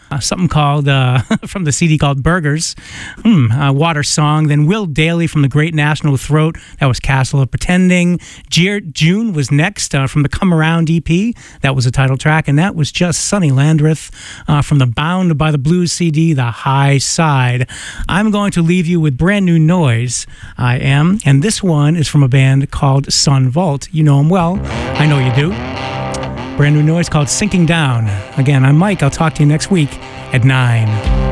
something called, from the CD called Burgers, Water Song. Then Will Daly from the Great National Throat, that was Castle of Pretending. June was next from the Come Around EP, that was the title track. And that was just Sonny Landreth from the Bound by the Blues CD, The High Side. I'm going to leave you with brand new noise, I am. And this one is from a band called Sun Vault. You know them well. I know you do. Brand new noise called Sinking Down. Again, I'm Mike. I'll talk to you next week at 9.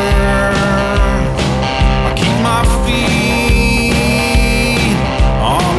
On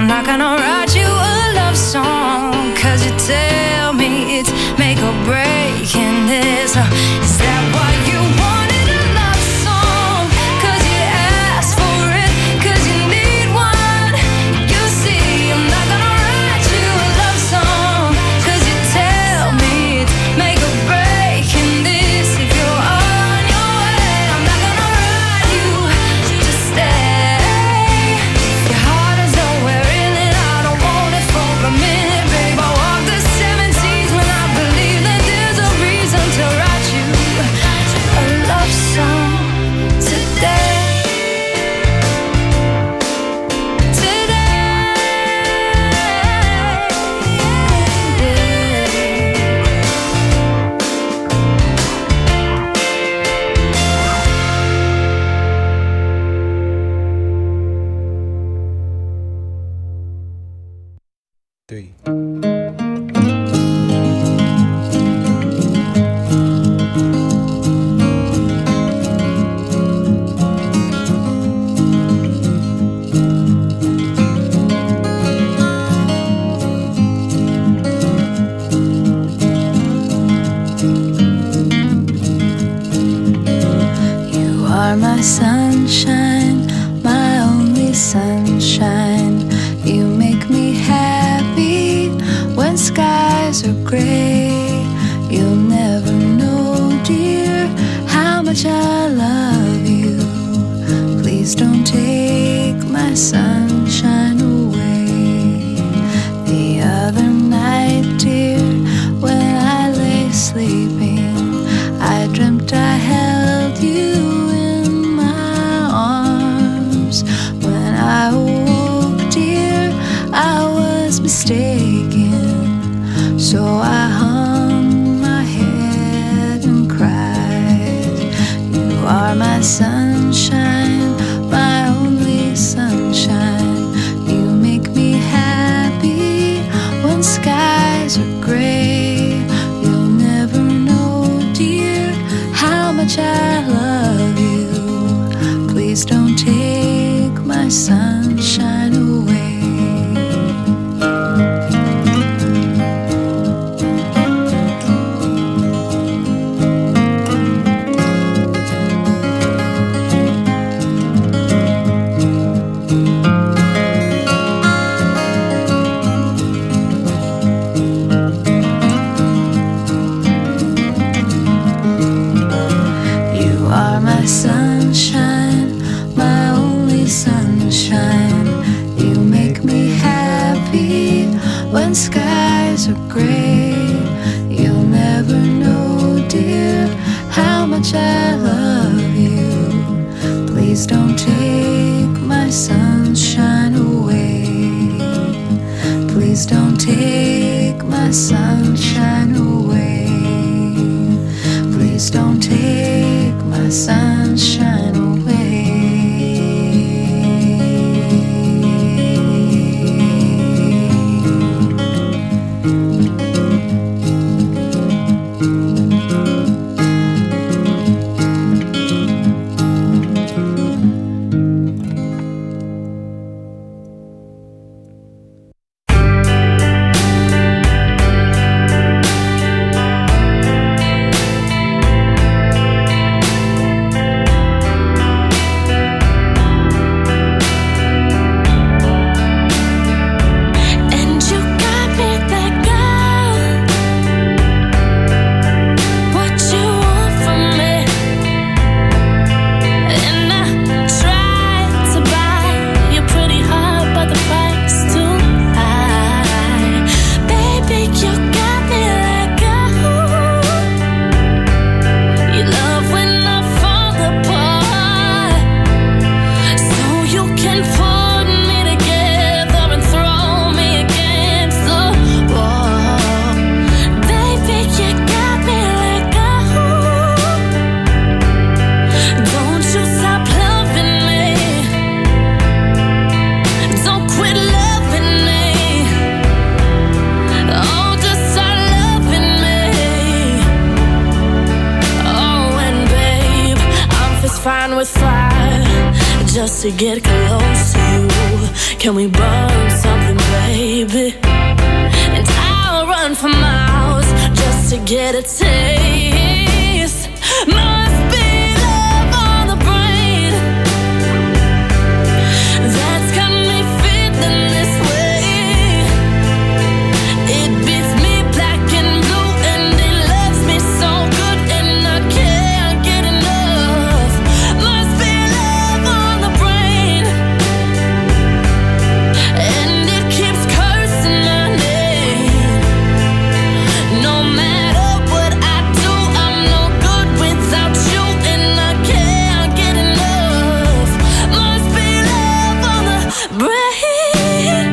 I'm not gonna write you a love song, 'cause you tell me it's make or break. And is that why you wanted a love song? 'Cause you asked for it, 'cause you need one. You see, I'm not gonna write you a love song, 'cause you tell me it's make or break. And this, if you're on your way, I'm not gonna write you to stay. Your heart is nowhere in it, I don't want it for a minute, babe. I walk the 17s when I believe that there's a reason to write you a love song today. Three. You are my sunshine, my only sunshine. You make me happy when skies are gray. You'll never know, dear, how much I love you. Please don't take my sunshine away. The other night, dear, when I lay sleeping, I dreamt I held you in my arms. When I woke, dear, I was mistaken. So I hung my head and cried. You are my sunshine, my only sunshine. You make me happy when skies are gray. You'll never know, dear, how much I love you. Please don't take my sunshine away. You are my sunshine, my only sunshine. You make me happy when skies are gray. You'll never know, dear, how much I love you. Please don't take my sunshine away. Please don't take my sunshine away. Please don't take my sunshine away. fine with fire. just to get close to you. Can we burn something, baby? And I'll run for miles just to get a taste. Must be love on the brain that's got me feeling this way. It beats me black and blue and it loves me so good and I can't get enough. Must be love on the brain and it keeps cursing my name. No matter what I do, I'm no good without you and I can't get enough. Must be love on the brain.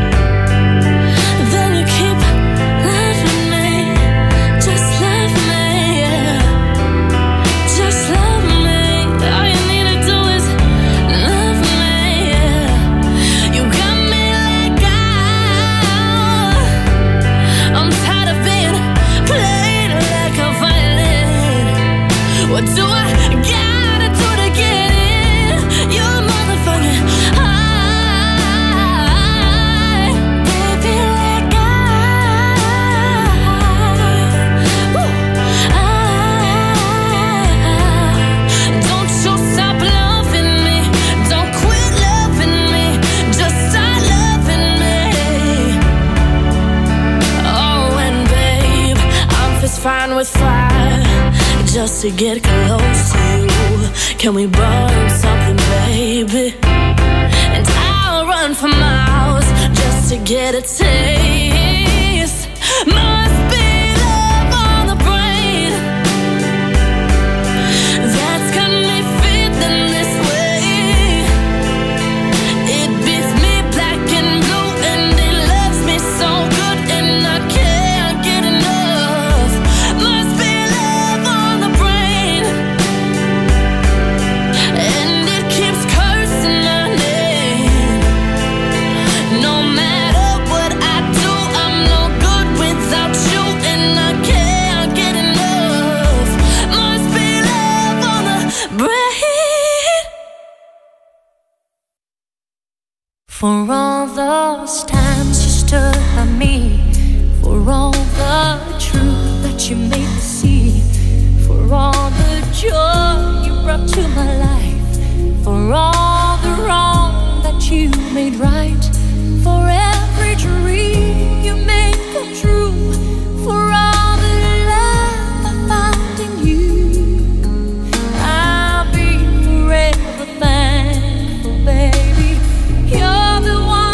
Then you keep loving me, just love me, yeah. Just love me. All you need to do is love me, yeah. You got me like I'm tired of being played like a violin. What do I gotta do to get in your motherfucking eye? Baby, like don't you stop loving me. Don't quit loving me. Just start loving me. Oh, and babe, I'm just fine with fire just to get close to you. Can we burn something, baby? And I'll run for miles just to get a taste. Must be love on the brain that's got me feeling this way. It beats me black and blue and it loves me so good and I can't get enough. Must be love on the brain and it keeps cursing my name. No matter what I do, I'm no good without you and I can't get enough. Must be love on the brain. For all those times you stood by me, for all the truth that you made me see, for all the joy you brought to my life, for all the wrong that you made right, for every dream you made come true, for all the love I found in you, I'll be forever thankful, baby. You're the one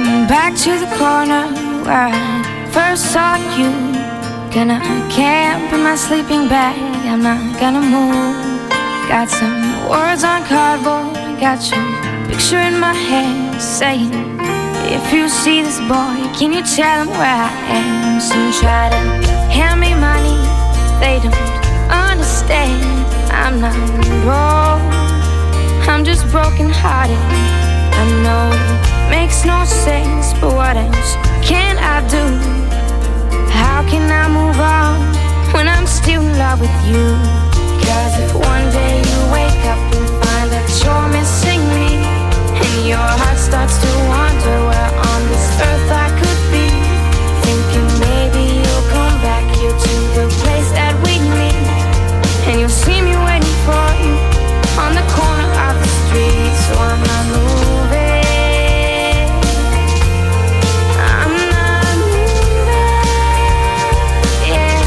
back to the corner where I first saw you. Gonna camp in my sleeping bag, I'm not gonna move. Got some words on cardboard, got your picture in my head saying, if you see this boy, can you tell him where I am? Some try to hand me money, they don't understand. I'm not broke, I'm just broken hearted. I know it makes no sense, but what else can I do? How can I move on when I'm still in love with you? Cause if one day you wake up and find that you're missing me, and your heart starts to wonder where on this earth I could be, thinking maybe you'll come back here to the place that we meet, and you'll see me waiting for you on the corner of the street. So I'm not moving, I'm not moving, yeah.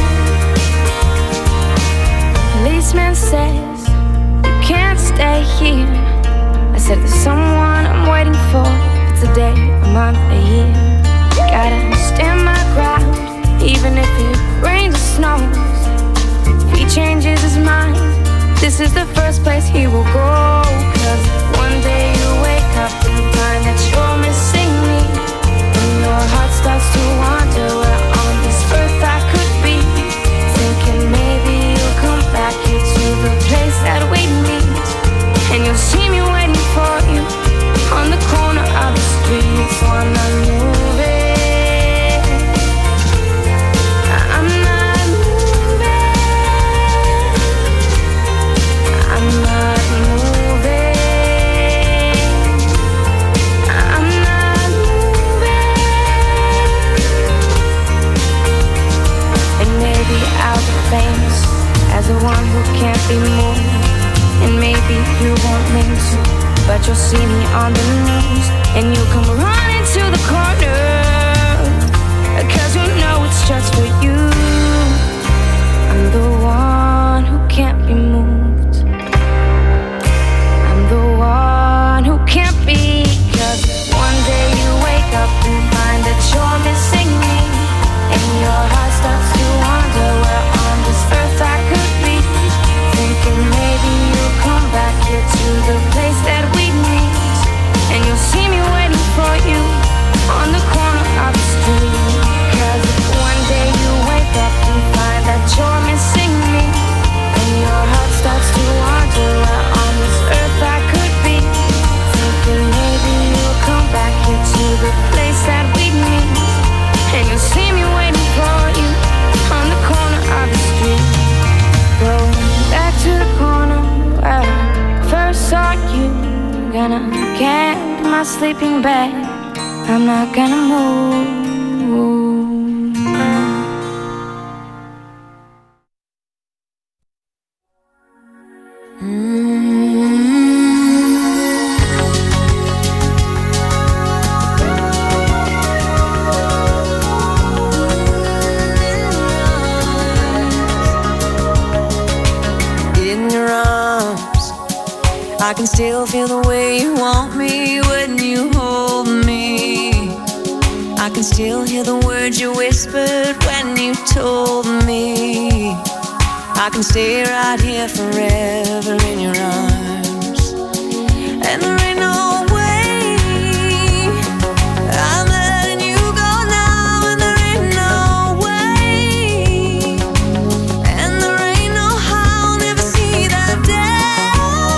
Policeman says you can't stay here. I said there's someone I'm waiting for. If it's a day, a month, a year, gotta stand my ground, even if it rains or snows. If he changes his mind, this is the first place he will go. Cause one day you wake up and find that you're missing me, and your heart starts to wonder where on this earth I could be, thinking maybe you'll come back here to the place that we meet, and you'll see me waiting for you on the corner of the street. So I'm not moving, I'm not moving, I'm not moving, I'm not moving. And maybe I'll be famous as the one who can't be moved, and maybe you won't mean to, but you'll see me on the news, and you'll come running to the corner, cause you know it's just for you. I'm the one who can't be moved, I'm the one who can't be. Cause one day you wake up and find that you're missing me, and your heart starts to wonder where on this earth I could be, thinking maybe you'll come back here to the place that we meet, and you'll see me waiting for you on the corner of the street. Cause if one day you wake up and find that you're missing me, and your heart starts to wonder where on this earth I could be, thinking maybe you'll come back here to the place that we meet, and you'll see me waiting for you on the corner of the street. Going back to the corner where I first saw you. Gonna camp in my sleeping bag, I'm not gonna move. In your arms, I can still feel the way you want me when you hold me. I can still hear the words you whispered when you told me I can stay right here forever in your arms. And there ain't no way I'm letting you go now, and there ain't no way, and there ain't no how I'll never see that day.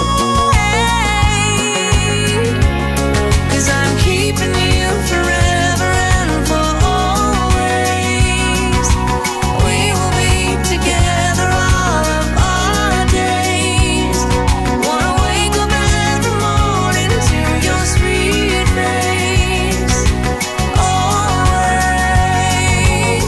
'Cause I'm keeping you forever and for always. We will be together all of our days. Wanna wake up every morning to your sweet face. Always.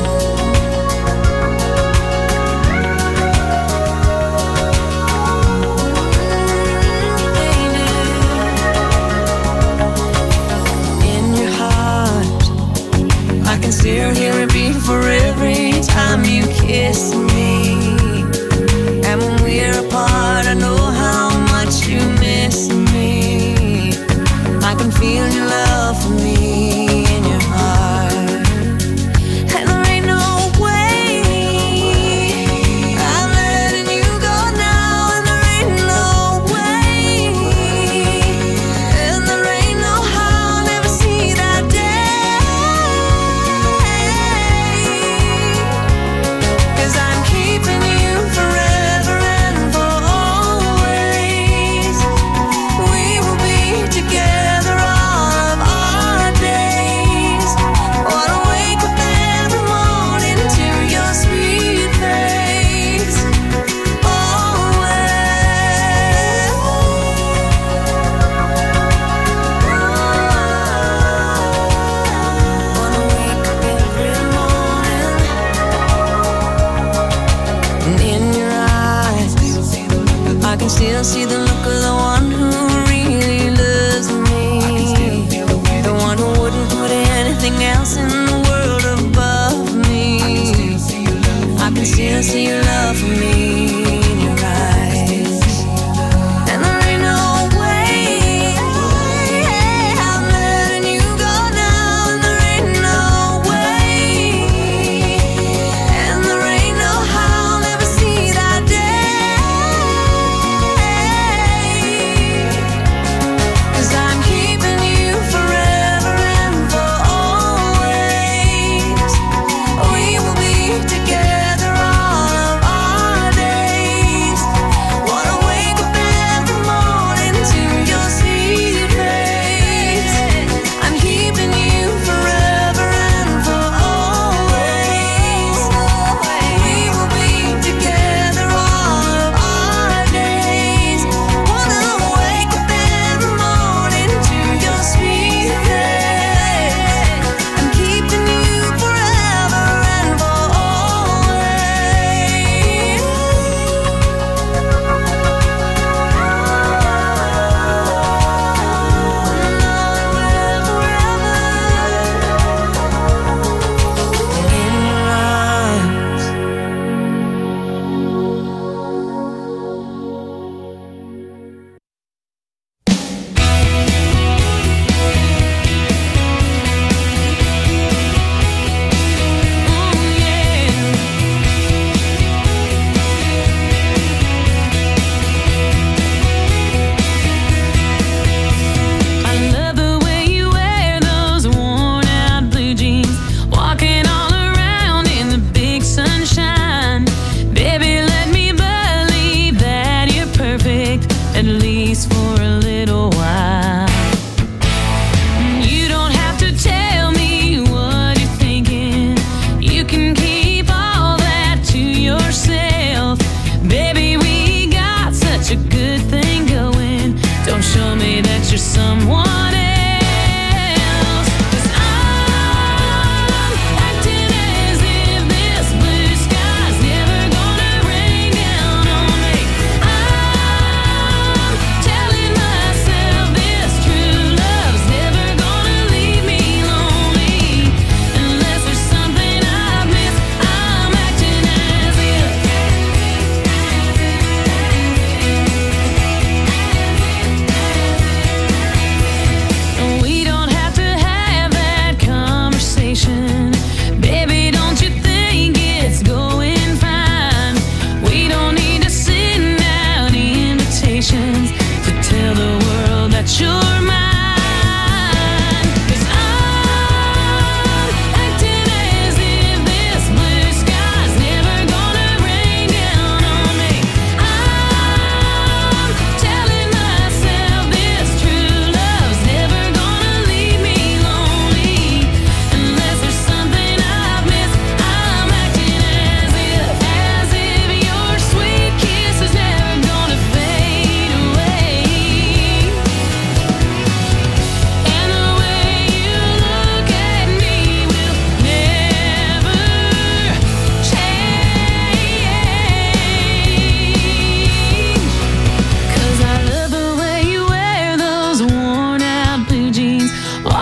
In your heart, I can still hear it beat for every time you kiss me. And when we're apart, I know how much you miss me. I can feel your love for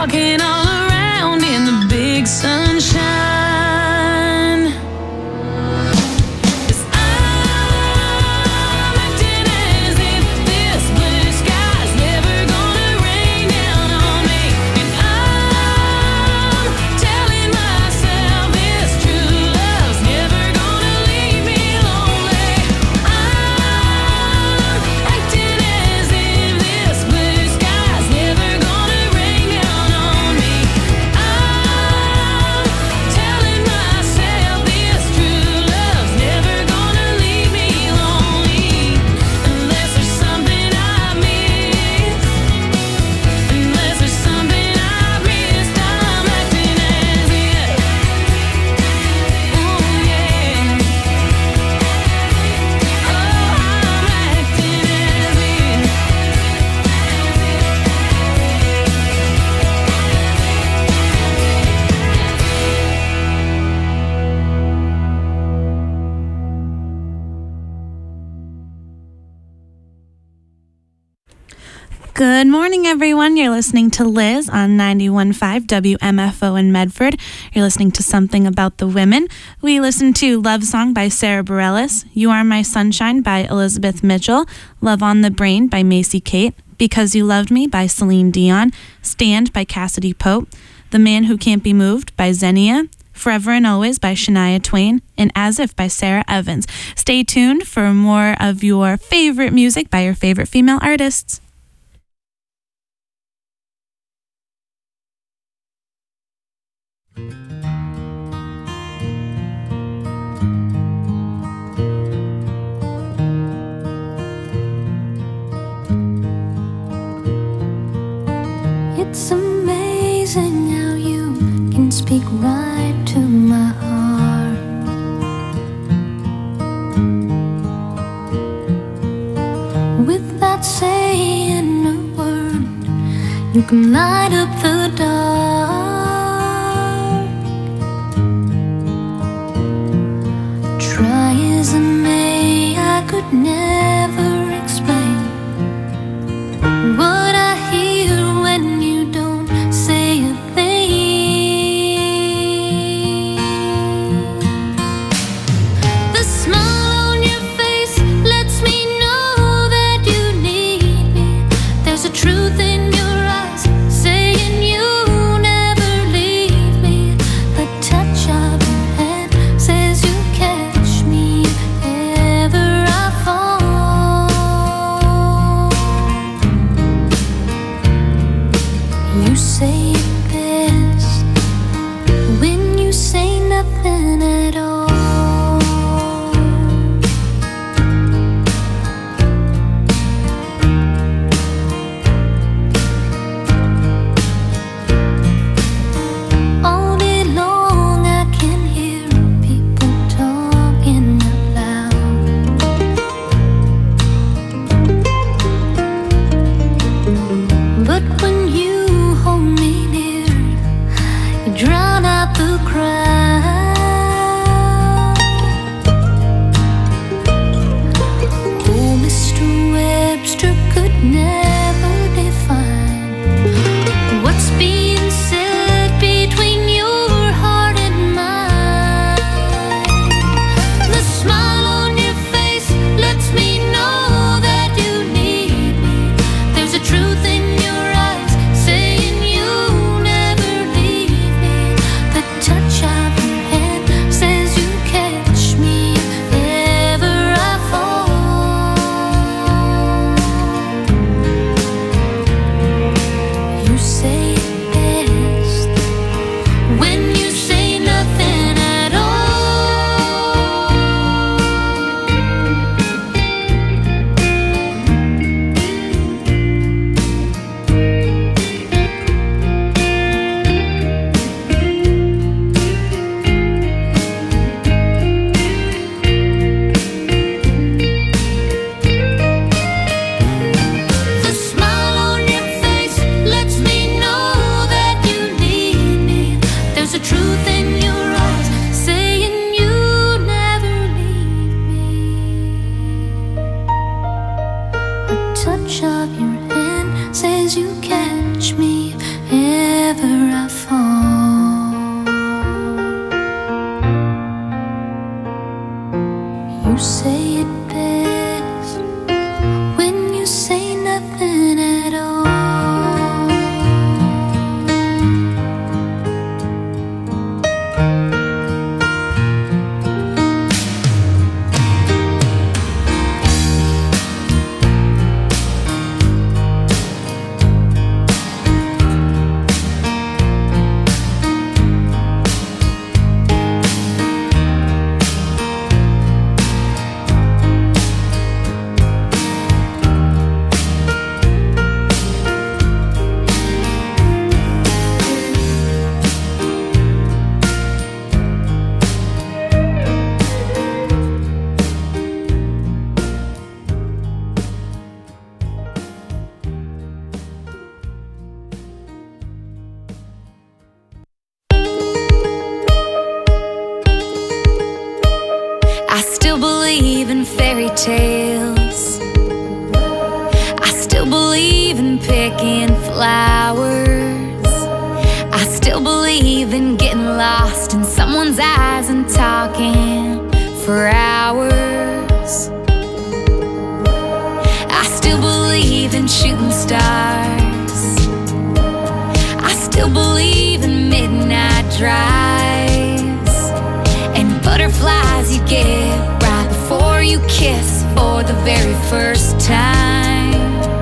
walking all around in the big sunshine. 'Cause I'm acting as if this blue sky's never gonna rain down on me, and I'm telling myself this true love's never gonna leave me lonely. I'm acting as if this blue sky's never gonna rain down on me. I'm telling myself this true love's never gonna leave me lonely. Unless there's something I missed, unless there's something I missed, I'm acting as if. Oh yeah. Oh, I'm acting as if. Good morning, everyone. You're listening to Liz on 91.5 WMFO in Medford. You're listening to Something About the Women. We listened to Love Song by Sarah Bareilles, You Are My Sunshine by Elizabeth Mitchell, Love on the Brain by Macy Kate, Because You Loved Me by Celine Dion, Stand by Cassidy Pope, The Man Who Can't Be Moved by Xenia, Forever and Always by Shania Twain, and As If by Sarah Evans. Stay tuned for more of your favorite music by your favorite female artists. It's amazing how you can speak right to my heart. Without saying a word, you can light up the dark. Try as I may, I could never explain what I hear when you don't say a thing. The smile on your face lets me know that you need me. There's a truth in your eyes saying you never leave me. The touch of your hand says you catch me if ever I fall. You say it best when you say nothing at all. All day long I can hear people talking out loud. But when you hold me near, you drown out the crowd. tales. I still believe in picking flowers. I still believe in getting lost in someone's eyes and talking for hours. I still believe in shooting stars. I still believe in midnight drives and butterflies you get right before you kiss for the very first time.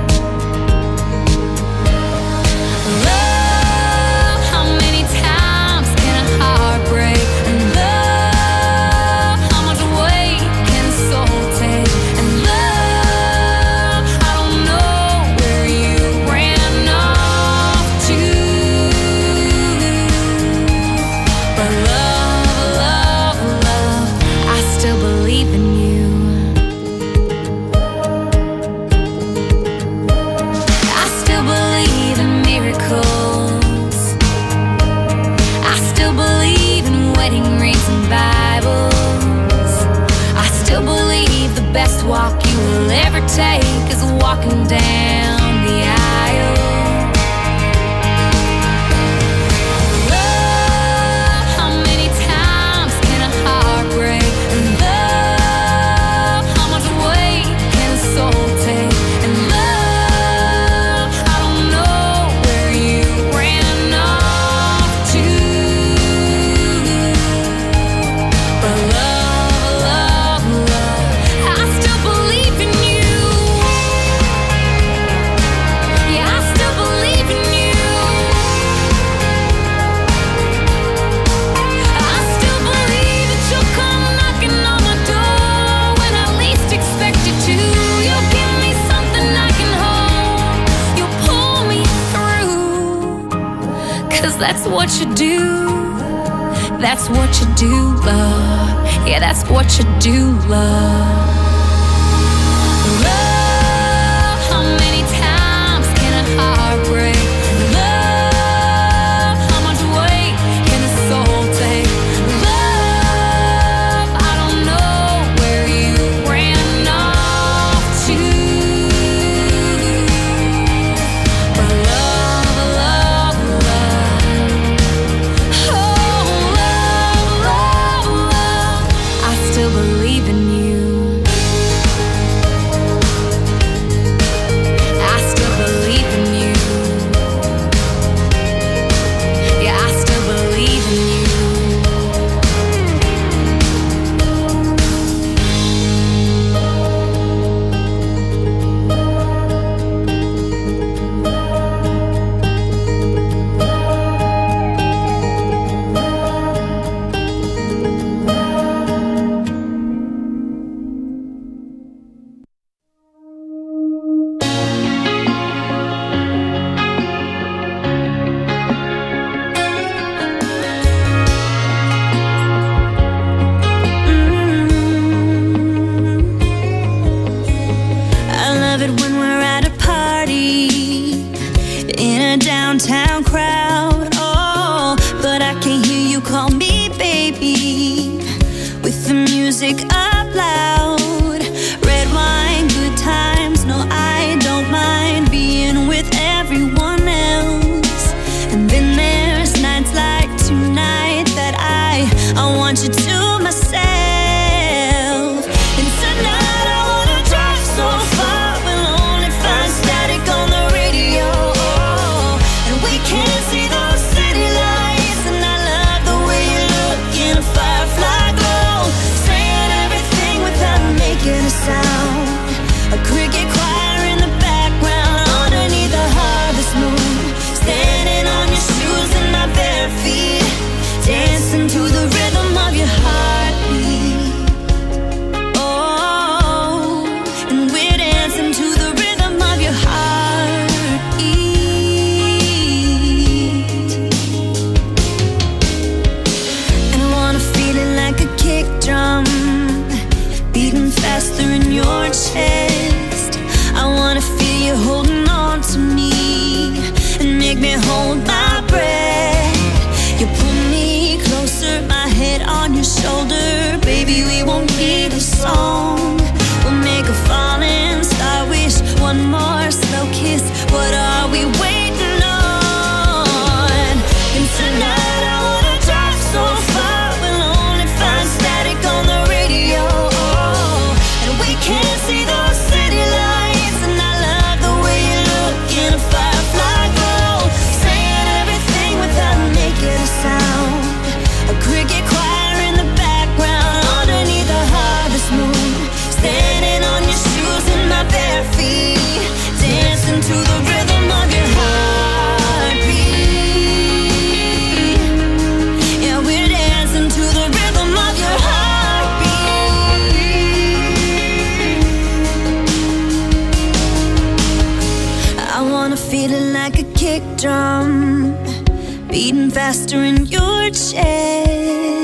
Love, how many times can a heart break? And love, how much weight can a soul take? And love, I don't know where you ran off to. But love, I still believe in you. I still believe in miracles. I still believe in wedding rings and Bibles. I still believe the best walk you will ever take is walking down the aisle. Love, how many times can a heart break? And love, how much weight can a soul take? And love, I don't know where you ran off to. But love, I still believe in you. Yeah, I still believe in you. I still believe that you'll come knocking on my door when I least expect you to. You'll give me something I can hold. You'll pull me through. 'Cause that's what you do. That's what you do, love. Yeah, that's what you do, love. Love, how many times can a heart break? Love, how much weight can a soul take? Love, I don't know where you ran off to. But love, oh love, I still believe in you. I still believe in you. Yeah, I still believe in you. I love it when we're at a party in a downtown crowd. Oh, but I can't hear you call me baby with the music up loud. Red wine, good times. No, I don't mind being with everyone else. And then there's nights like tonight that I want you to myself. And tonight I wanna drive so far, we'll only find static on the radio. And we can't see those city lights. And I love the way you look in a firefly glow, saying everything without making a sound. A cricket choir in the background underneath the harvest moon, standing on your shoes and my bare feet, dancing to the rhythm of your heartbeat. Oh, and we're dancing to the rhythm of your heartbeat. And I wanna feel it like a kick drum, beating faster in your chest. I wanna feel you holding on to me and make me hold my breath. You pull me closer, my head on your shoulder. Baby, we won't need a song. We'll drum beating faster in your chest.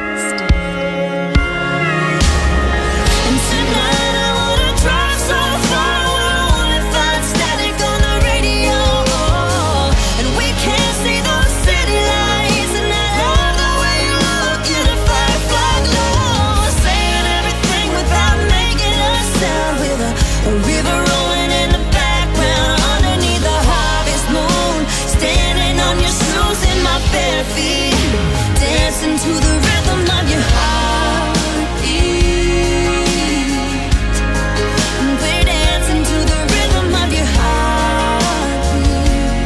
And tonight I wanna drive so far we'll only find static on the radio, and we can't see those city lights. And I love the way you look in a firefly glow, saying everything without making a sound, with a river rolling in the background underneath the harvest moon, standing on your shoes in my bare feet, dancing to the rhythm of your heartbeat. We're dancing to the rhythm of your heartbeat.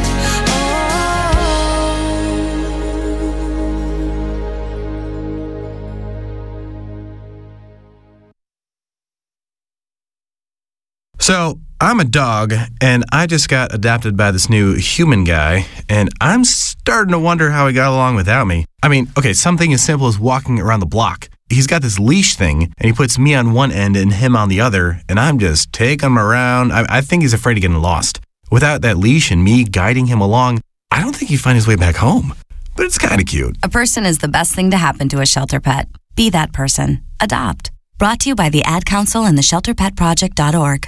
So, I'm a dog, and I just got adopted by this new human guy, and I'm starting to wonder how he got along without me. I mean, okay, something as simple as walking around the block. He's got this leash thing, and he puts me on one end and him on the other, and I'm just taking him around. I think he's afraid of getting lost. Without that leash and me guiding him along, I don't think he'd find his way back home. But it's kind of cute. A person is the best thing to happen to a shelter pet. Be that person. Adopt. Brought to you by the Ad Council and the ShelterPetProject.org.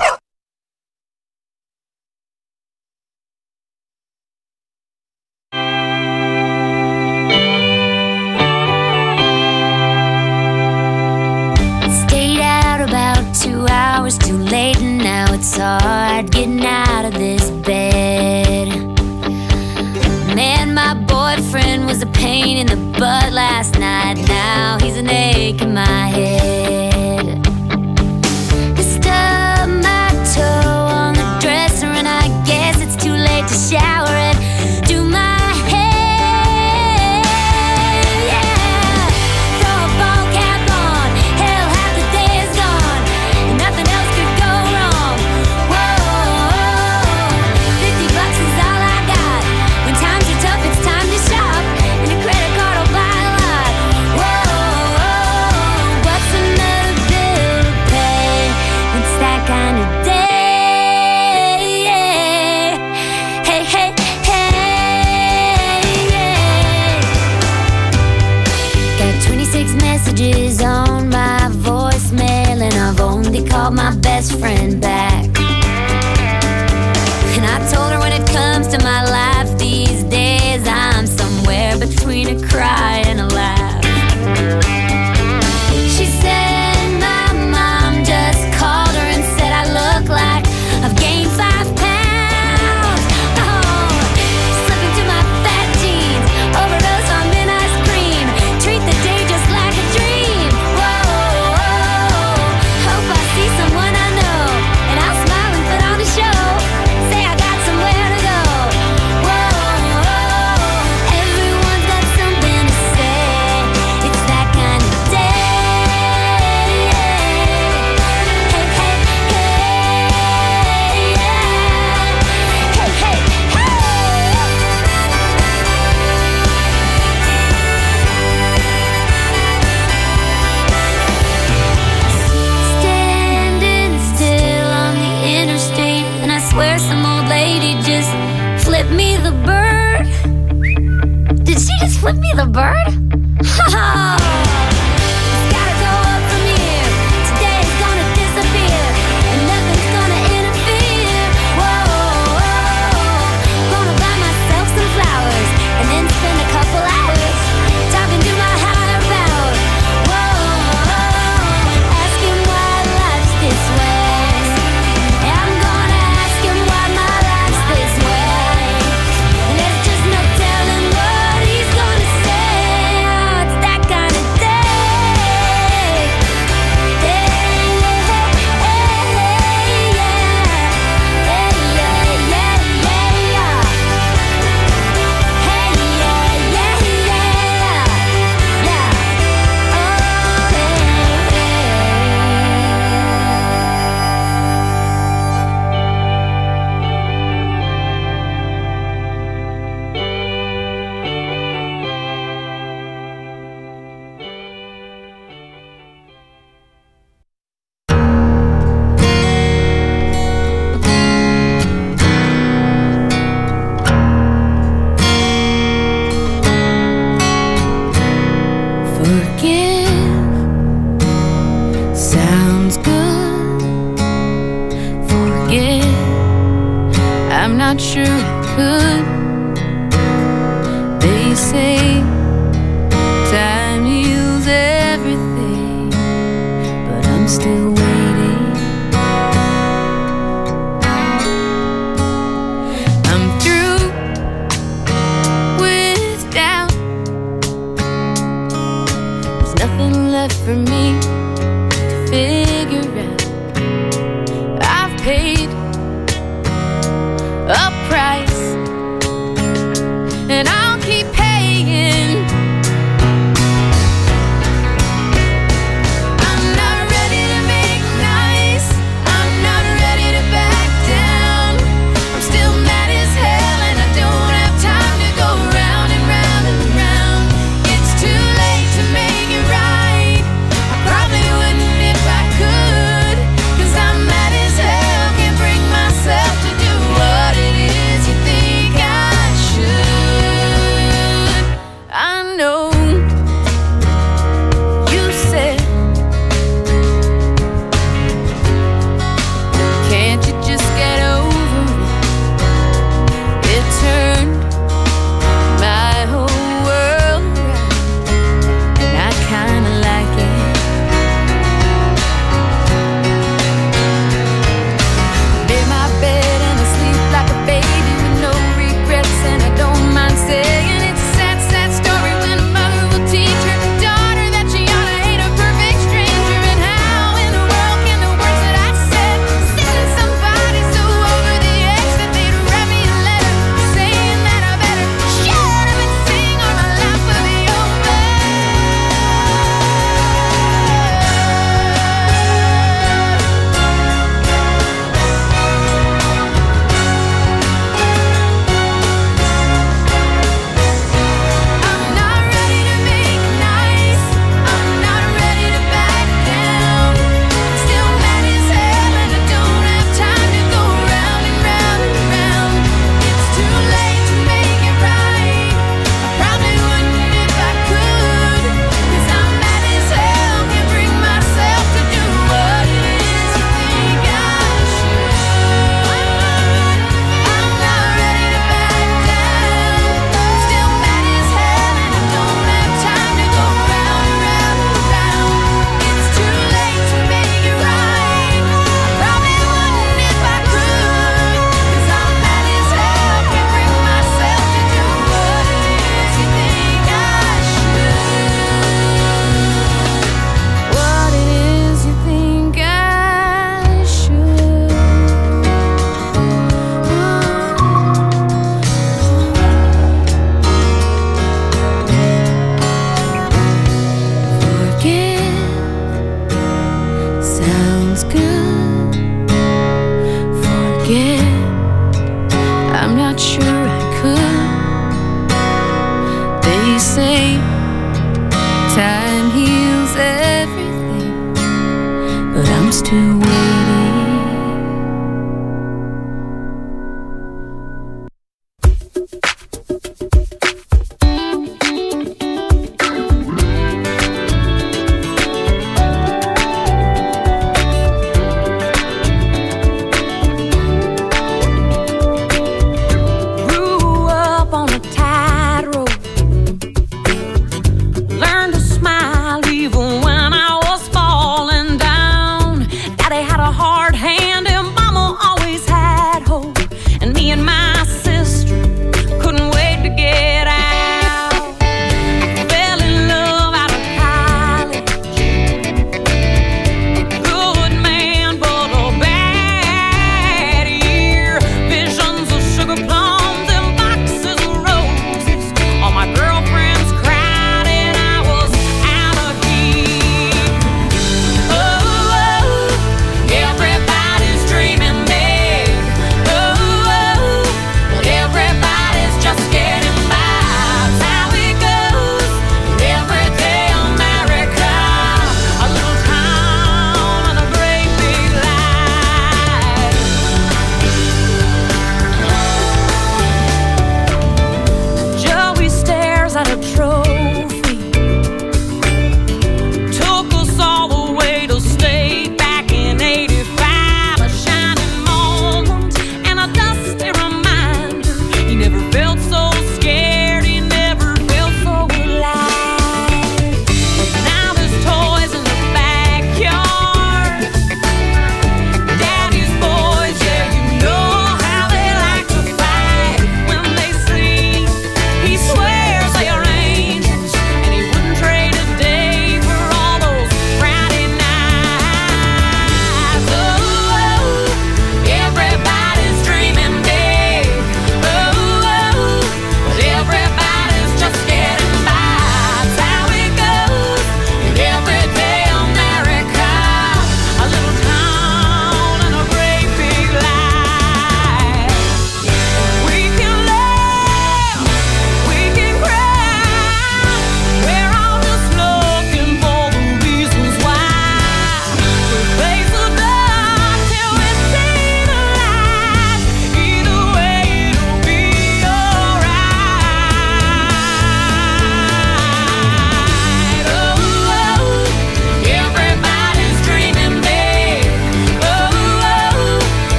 Stayed out about 2 hours too late, and now it's hard getting out of this bed. Man, my boyfriend was a pain in the butt last night. Now he's an ache in my head. I stubbed my toe on the dresser, and I guess it's too late to shower and do my hair. Yeah, throw a ball cap on. Hell, half the day is gone, and nothing else could go wrong. Whoa, $50 is all I got. When times are tough, it's time to shop, and a credit card will buy a lot. Whoa, what's another bill to pay? It's that kind of day. Hey, hey, hey, got 26 messages on my voicemail, and I've only called my best friend back. And I told her when it comes to my life these days, I'm somewhere between a cry and a laugh. She said my mom just called her and said I look like I've gained 5 pounds. Oh, slip into my fat jeans, overdose on mint ice cream, treat the day just like a dream. Whoa, hope I see someone I know, and I'll smile and put on a show, say I got somewhere to go. Whoa, everyone's got something to say. It's that kind of day. Hey, hey, hey, yeah. Hey, hey, standing still on the interstate, and I swear some old lady just flipped me the bird. Did she just flip me the bird? Ha ha! Gotta go up from here. Today's gonna disappear, and nothing's gonna interfere. Whoa, gonna buy myself some flowers, and then spend a couple hours talking to my higher power. Whoa, ask him why life's this way. I'm gonna ask him why my life's this way. And there's just no telling what he's gonna say. They say time heals everything, but I'm still waiting. I'm through with doubt. There's nothing left for me to figure out. I've paid a price, and I'll keep paying. I'm not ready to make nice. I'm not ready to back down. I'm still mad as hell, and I don't have time to go round and round and round. It's too late to make it right. I probably wouldn't if I could, 'cause I'm mad as hell. Can't bring myself to do what it is you think I should. I know you said, can't you just get over it? It turned my whole world around, and I kinda like it. Made my bed and I sleep like a baby with no regrets, and I don't mind saying it's a sad, sad story when a mother will teach her daughter that she ought to hate a perfect stranger. And how in the world can the words that I said send somebody so over the edge that they'd write me a letter saying that I better shut up and sing or my life will be over. I'm not ready to make nice. I'm not ready to back down. I'm still mad as hell, and I don't have time to go round and round and round. It's too late to make it right. I probably wouldn't if I could, 'cause I'm mad as hell. Can't bring myself to do what it is you think I should. I'm not ready to back down. I'm still mad as hell, and I don't have time to go round and round and round. It's too late to make it right. I probably wouldn't if I could, 'cause I'm mad as hell. Can't bring myself to do what it is you think I should. What it is you think I should. Forgive sounds good. Forget, I'm not sure I could. They say time heals everything, but I'm still waiting. Grew up on a tightrope,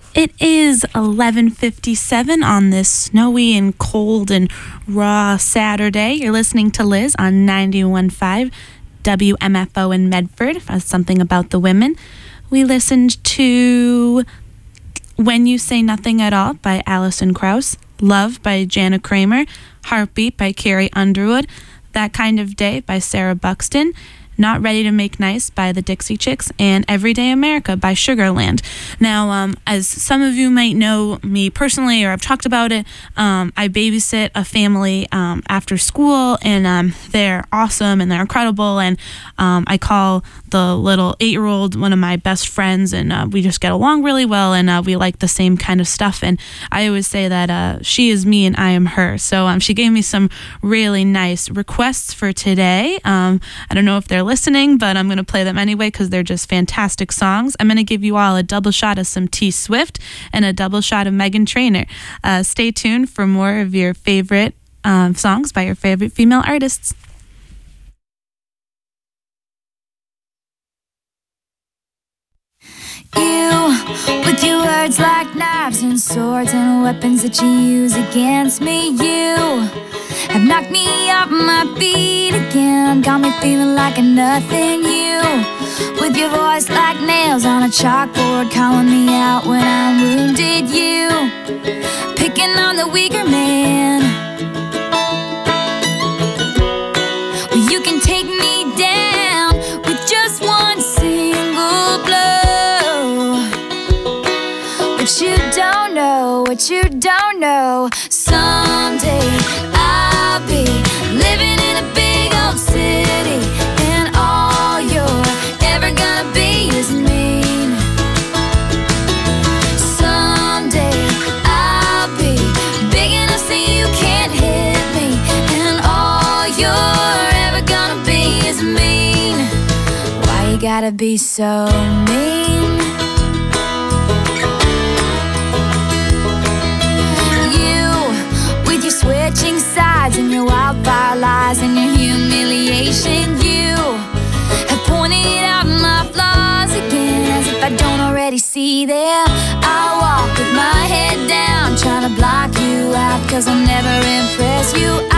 It is 11:57 on this snowy and cold and raw Saturday. You're listening to Liz on 91.5 WMFO in Medford. Something About the Women. We listened to When You Say Nothing at All by Alison Krauss, Love by Jana Kramer, Heartbeat by Carrie Underwood, That Kind of Day by Sarah Buxton, Not Ready to Make Nice by the Dixie Chicks, and Everyday America by Sugarland. Now, as some of you might know me personally, or I've talked about it, I babysit a family after school, and they're awesome and they're incredible, and I call the little 8-year-old one of my best friends, and we just get along really well, and we like the same kind of stuff, and I always say that she is me and I am her. So she gave me some really nice requests for today. I don't know if they're listening, but I'm going to play them anyway because they're just fantastic songs. I'm going to give you all a double shot of some T Swift and a double shot of Meghan Trainor. Stay tuned for more of your favorite songs by your favorite female artists. You, with your words like knives and swords and weapons that you use against me. You have knocked me off my feet again, got me feeling like a nothing. You, with your voice like nails on a chalkboard, calling me out when I'm wounded. You, picking on the weaker man. Well, you can take me down with just one single blow. But you don't know what you don't know. Someday I'll be living in a big old city, and all you're ever gonna be is mean. Someday I'll be big enough so you can't hit me, and all you're ever gonna be is mean. Why you gotta be so mean? Switching sides and your wildfire lies and your humiliation. You have pointed out my flaws again, as if I don't already see them. I walk with my head down, trying to block you out, 'cause I'll never impress you.